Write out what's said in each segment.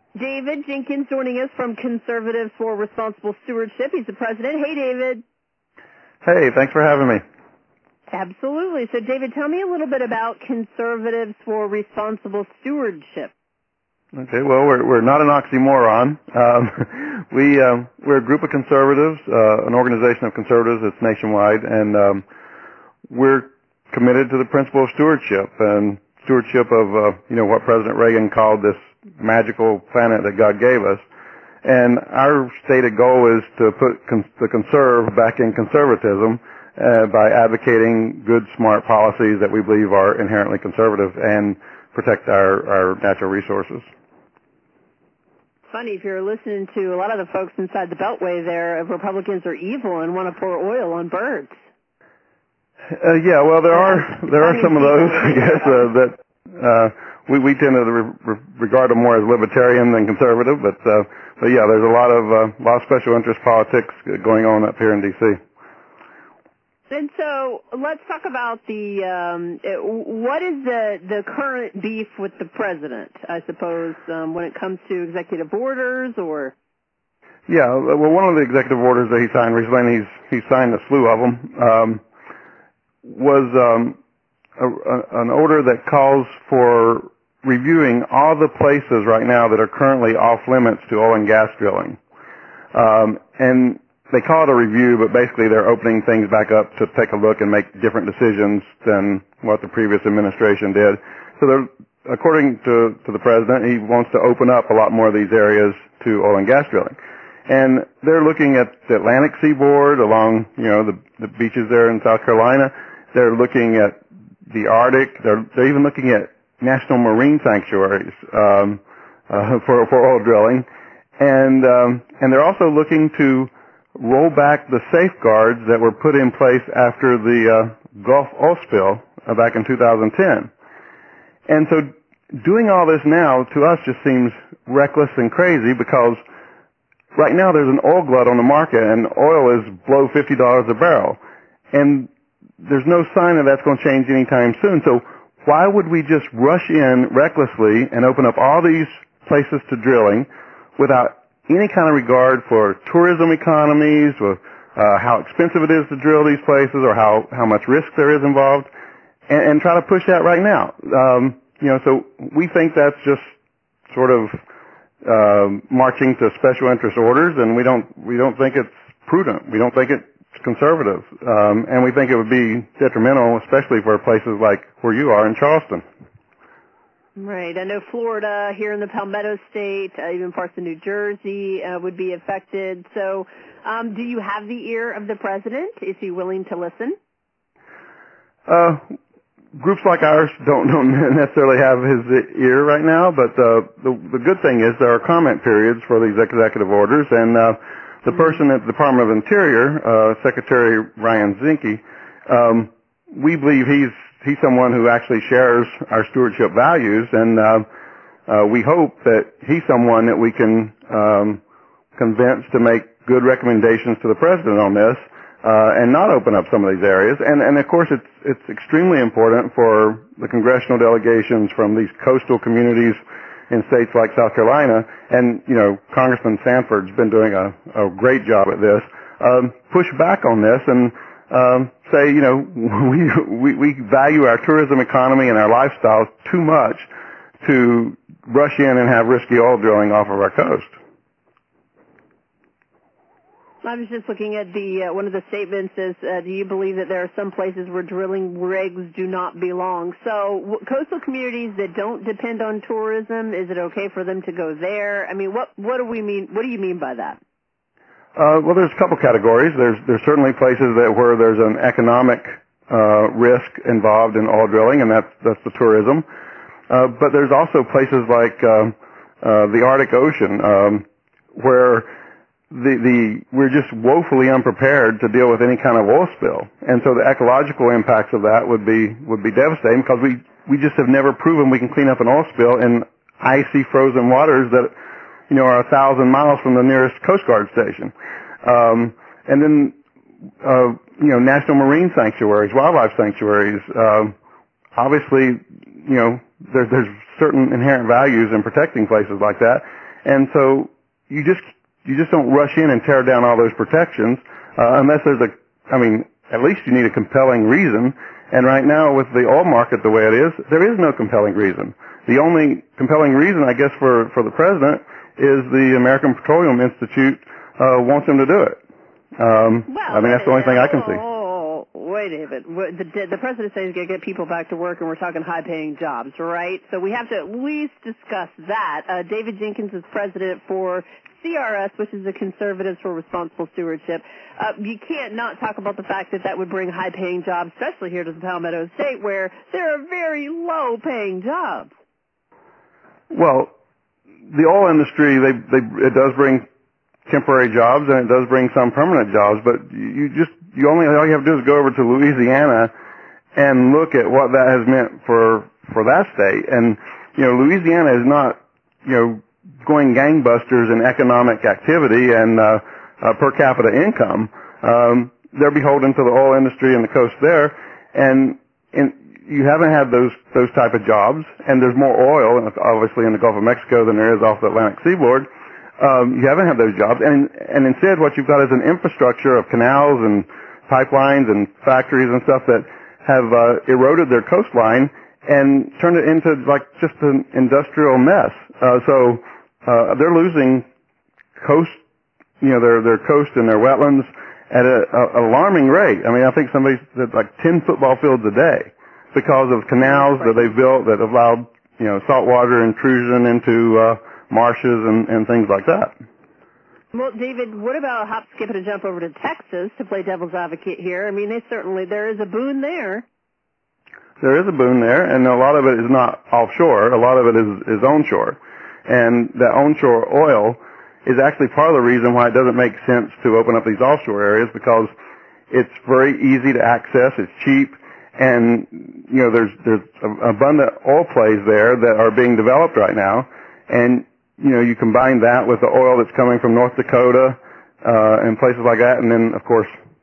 David Jenkins joining us from Conservatives for Responsible Stewardship. He's the president. Hey, David. Hey, thanks for having me. Absolutely. So, David, tell me a little bit about Conservatives for Responsible Stewardship. Okay, well, we're not an oxymoron. We're a group of conservatives, an organization of conservatives that's nationwide, and we're committed to the principle of stewardship and stewardship of what President Reagan called this magical planet that God gave us. And our stated goal is to put the conserve back in conservatism by advocating good, smart policies that we believe are inherently conservative and protect our natural resources. Funny, if you're listening to a lot of the folks inside the Beltway there, Republicans are evil and want to pour oil on birds. Yeah, well, there are some of those, I guess, that we tend to regard them more as libertarian than conservative, but yeah, there's a lot of special interest politics going on up here in D.C. And so let's talk about what is the current beef with the president, I suppose, when it comes to executive orders or? Yeah, well, one of the executive orders that he signed recently, and he's signed a slew of them, was an order that calls for reviewing all the places right now that are currently off limits to oil and gas drilling. And they call it a review, but basically they're opening things back up to take a look and make different decisions than what the previous administration did. So according to the president, he wants to open up a lot more of these areas to oil and gas drilling. And they're looking at the Atlantic seaboard along, the beaches there in South Carolina. They're looking at the Arctic. They're even looking at national marine sanctuaries for oil drilling. And they're also looking to roll back the safeguards that were put in place after the Gulf oil spill back in 2010. And so doing all this now to us just seems reckless and crazy because right now there's an oil glut on the market and oil is below $50 a barrel. And there's no sign that that's going to change anytime soon. So why would we just rush in recklessly and open up all these places to drilling without any kind of regard for tourism economies or how expensive it is to drill these places or how much risk there is involved and try to push that right now. So we think that's just sort of marching to special interest orders, and we don't think it's prudent. We don't think it's conservative. And we think it would be detrimental, especially for places like where you are in Charleston. Right. I know Florida, here in the Palmetto State, even parts of New Jersey would be affected. So do you have the ear of the president? Is he willing to listen? Groups like ours don't necessarily have his ear right now, but the good thing is there are comment periods for these executive orders, and the person at the Department of Interior, Secretary Ryan Zinke, we believe he's someone who actually shares our stewardship values, and we hope that he's someone that we can convince to make good recommendations to the president on this and not open up some of these areas. And of course, it's extremely important for the congressional delegations from these coastal communities in states like South Carolina, and Congressman Sanford's been doing a great job at this. Push back on this and say, we value our tourism economy and our lifestyles too much to rush in and have risky oil drilling off of our coast. I was just looking at one of the statements is, do you believe that there are some places where drilling rigs do not belong? So coastal communities that don't depend on tourism, is it okay for them to go there? I mean, what do we mean? What do you mean by that? Well, there's a couple categories. There's certainly places where there's an economic risk involved in oil drilling, and that's the tourism. But there's also places like the Arctic Ocean where we're just woefully unprepared to deal with any kind of oil spill, and so the ecological impacts of that would be devastating because we just have never proven we can clean up an oil spill in icy, frozen waters that are 1,000 miles from the nearest Coast Guard station. And then, national marine sanctuaries, wildlife sanctuaries, obviously, there's certain inherent values in protecting places like that. And so you just don't rush in and tear down all those protections, unless at least you need a compelling reason. And right now with the oil market the way it is, there is no compelling reason. The only compelling reason, I guess, for the president is the American Petroleum Institute, wants him to do it. That's the only thing I can see. Wait, David. The president says he's going to get people back to work, and we're talking high-paying jobs, right? So we have to at least discuss that. David Jenkins is president for CRS, which is the Conservatives for Responsible Stewardship. You can't not talk about the fact that would bring high-paying jobs, especially here to the Palmetto State, where there are very low-paying jobs. Well, the oil industry, it does bring temporary jobs, and it does bring some permanent jobs, but all you have to do is go over to Louisiana and look at what that has meant for that state. And, Louisiana is not, going gangbusters in economic activity and, per capita income. They're beholden to the oil industry and the coast there, and you haven't had those type of jobs, and there's more oil, obviously, in the Gulf of Mexico than there is off the Atlantic seaboard. You haven't had those jobs, and instead what you've got is an infrastructure of canals and pipelines and factories and stuff that have eroded their coastline and turned it into just an industrial mess. So they're losing coast, their coast and their wetlands at an alarming rate. I think somebody said 10 football fields a day because of canals that they've built that have allowed saltwater intrusion into marshes and things like that. Well, David, what about hop, skip, and a jump over to Texas to play devil's advocate here? There is a boon there. There is a boon there, and a lot of it is not offshore. A lot of it is onshore. And that onshore oil is actually part of the reason why it doesn't make sense to open up these offshore areas, because it's very easy to access, it's cheap, and, there's abundant oil plays there that are being developed right now. And you combine that with the oil that's coming from North Dakota, and places like that, and then, of course,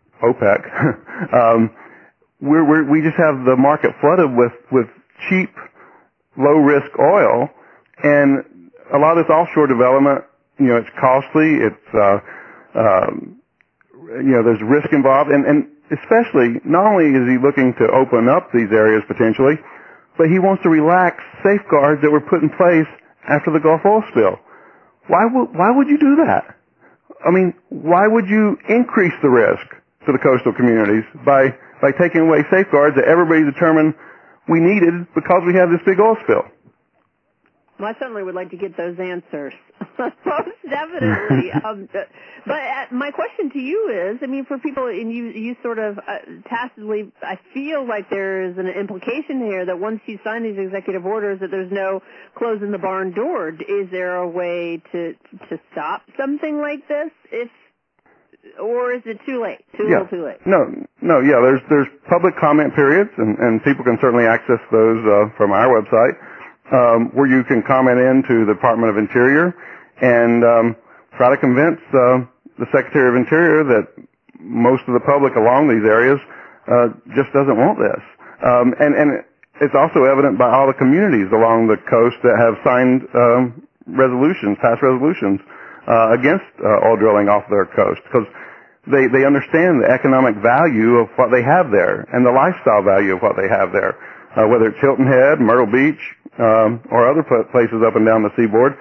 OPEC. We just have the market flooded with cheap, low-risk oil, and a lot of this offshore development, it's costly, there's risk involved, and especially, not only is he looking to open up these areas potentially, but he wants to relax safeguards that were put in place after the Gulf oil spill. Why would you do that? Why would you increase the risk to the coastal communities by taking away safeguards that everybody determined we needed because we had this big oil spill? Well, I certainly would like to get those answers. Most definitely. But my question to you is, for people, and you sort of tacitly, I feel like there is an implication here that once you sign these executive orders that there's no closing the barn door. Is there a way to stop something like this? Or is it too late? Too late? No, yeah, there's public comment periods, and people can certainly access those from our website. Where you can comment into the Department of Interior and try to convince the Secretary of Interior that most of the public along these areas just doesn't want this. And it's also evident by all the communities along the coast that have signed passed resolutions against oil drilling off their coast, because they understand the economic value of what they have there and the lifestyle value of what they have there, whether it's Hilton Head, Myrtle Beach, or other places up and down the seaboard.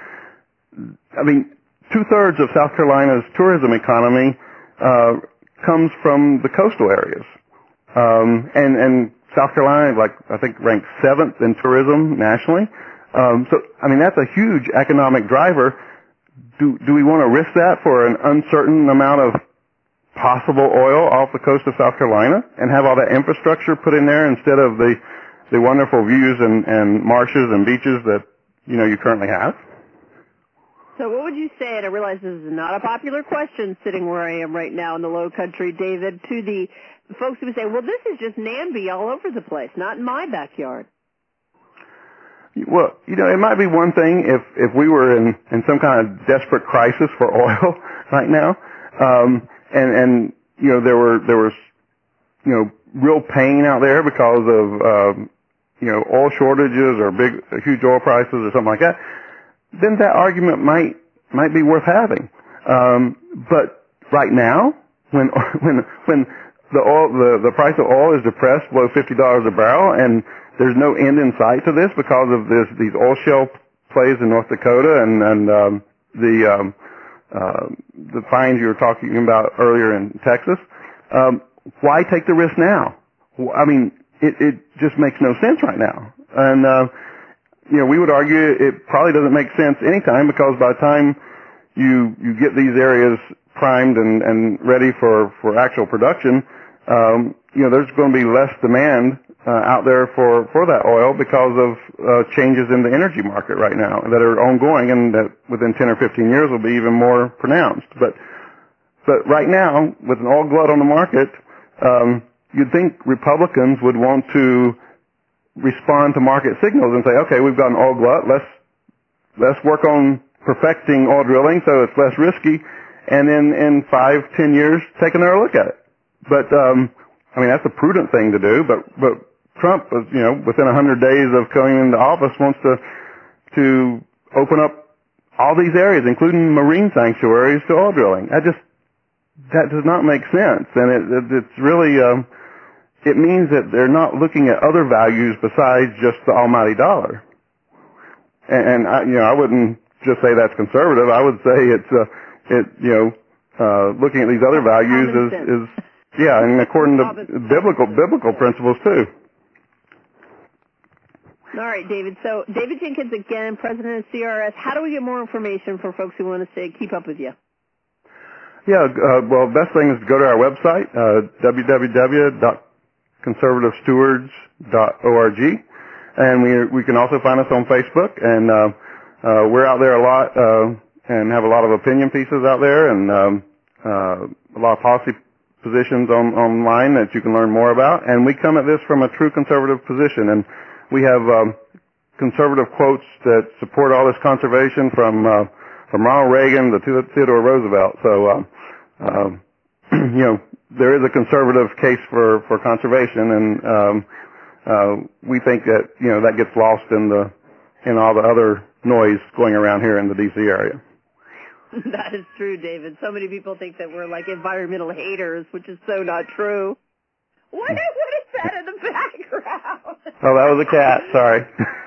2/3 of South Carolina's tourism economy comes from the coastal areas. And South Carolina, I think, ranks 7th in tourism nationally. That's a huge economic driver. Do we want to risk that for an uncertain amount of possible oil off the coast of South Carolina and have all that infrastructure put in there instead of the wonderful views and marshes and beaches that, you currently have? So what would you say, and I realize this is not a popular question sitting where I am right now in the Low Country, David, to the folks who would say, well, this is just NAMBY all over the place, not in my backyard? Well, it might be one thing if we were in some kind of desperate crisis for oil right now, and there was real pain out there because of oil shortages or huge oil prices or something like that, then that argument might might be worth having. But right now, when the price of oil is depressed below $50 a barrel, and there's no end in sight to this because of these oil shale plays in North Dakota and the finds you were talking about earlier in Texas, why take the risk now? I mean, it just makes no sense right now. And we would argue it probably doesn't make sense anytime, because by the time you get these areas primed and ready for actual production, there's going to be less demand out there for that oil because of changes in the energy market right now that are ongoing, and that within 10 or 15 years will be even more pronounced. But right now, with an oil glut on the market, you'd think Republicans would want to respond to market signals and say, okay, we've got an oil glut, let's work on perfecting oil drilling so it's less risky, and then in 5-10 years take another look at it. But that's a prudent thing to do, but Trump was, within 100 days of coming into office, wants to open up all these areas, including marine sanctuaries, to oil drilling. That does not make sense, and it's really it means that they're not looking at other values besides just the almighty dollar. And I wouldn't just say that's conservative. I would say looking at these other values is and according to biblical principles too. All right, David. So David Jenkins again, president of CRS. How do we get more information for folks who want to keep up with you? Yeah, best thing is to go to our website, www.conservativestewards.org, and we can also find us on Facebook, and we're out there a lot and have a lot of opinion pieces out there, and a lot of policy positions online that you can learn more about. And we come at this from a true conservative position, and we have conservative quotes that support all this conservation from Ronald Reagan to Theodore Roosevelt. So there is a conservative case for conservation, and we think that that gets lost in all the other noise going around here in the D.C. area. That is true, David. So many people think that we're like environmental haters, which is so not true. What is that in the background? Oh, that was a cat. Sorry.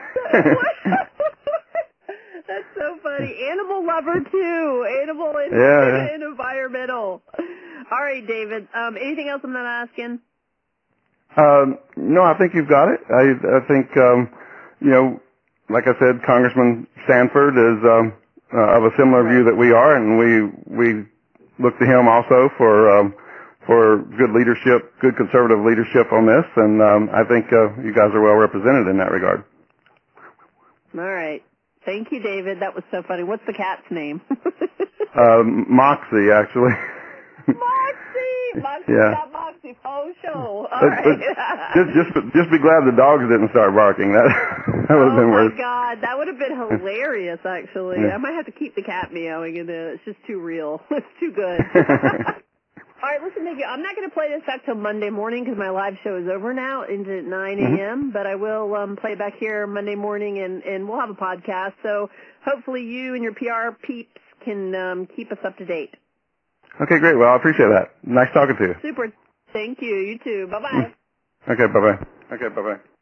That's so funny. Animal lover, too. Animal and environmental. All right, David. Anything else I'm not asking? No, I think you've got it. I think, like I said, Congressman Sanford is of a similar view that we are, and we look to him also for good leadership, good conservative leadership on this, and I think you guys are well represented in that regard. All right. Thank you, David. That was so funny. What's the cat's name? Moxie, actually. Moxie! Got Moxie. Oh, show. All right. Just be glad the dogs didn't start barking. That would have been worse. Oh, my God. That would have been hilarious, actually. Yeah. I might have to keep the cat meowing in there. It's just too real. It's too good. All right, listen, Nikki, I'm not going to play this back till Monday morning because my live show is over now into 9 a.m., but I will play it back here Monday morning, and we'll have a podcast. So hopefully you and your PR peeps can keep us up to date. Okay, great. Well, I appreciate that. Nice talking to you. Super. Thank you. You too. Bye-bye. Okay, bye-bye.